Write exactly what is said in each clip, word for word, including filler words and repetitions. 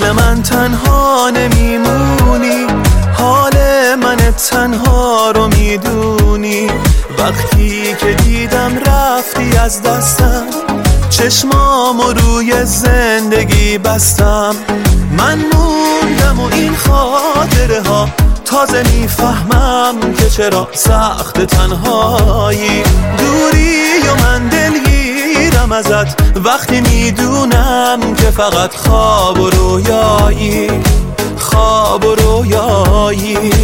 مثل من تنها نمیمونی، حال من تنها رو میدونی. وقتی که دیدم رفتی از دستم، چشمامو روی زندگی بستم. من موندم و این خاطره ها تازه میفهمم که چرا سخت تنهایی. دوری و من دلگیرم ازت وقتی میدونم که فقط خواب و رویایی، خواب و رویایی.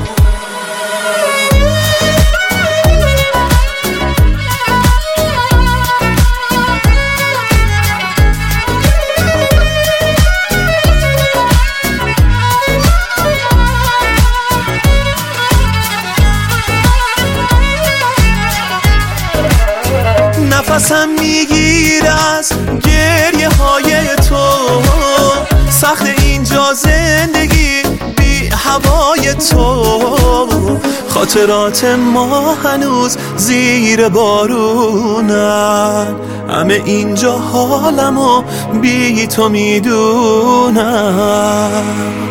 نفسم میگیر از گریه های تو، سخت اینجا زندگی بی هوای تو. خاطرات ما هنوز زیر بارونن، همه اینجا حالمو بی تو میدونم.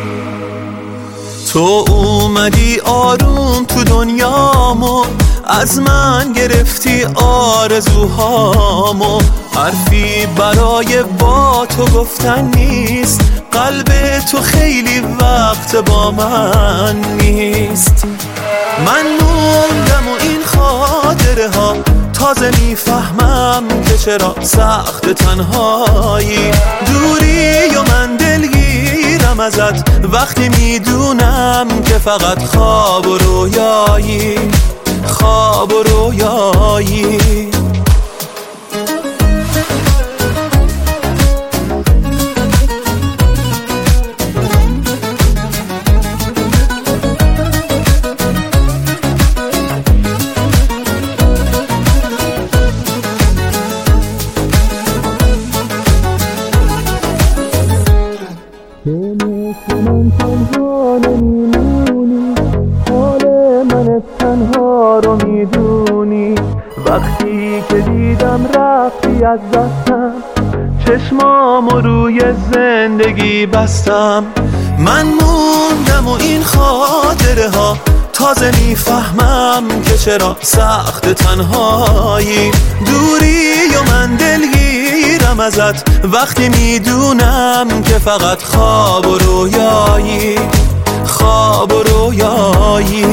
تو اومدی آروم تو دنیامو، از من گرفتی آرزوهامو. حرفی برای با تو گفتن نیست، قلب تو خیلی وقت با من نیست. من موندم و این خاطره ها تازه میفهمم که چرا سخت تنهایی. دوری و من دلگیرم ازت وقتی میدونم که فقط خواب و رویایی، خواب و رویایی. من تنها نمیمونی، حال من تنها رو میدونی. وقتی که دیدم رفتی از دستم، چشمامو روی زندگی بستم. من موندم و این خاطره ها تازه میفهمم که چرا سخت تنهایی. دوری و من دلگیرم ازت وقتی میدونم که فقط خواب و رویایی، خواب و رویایی.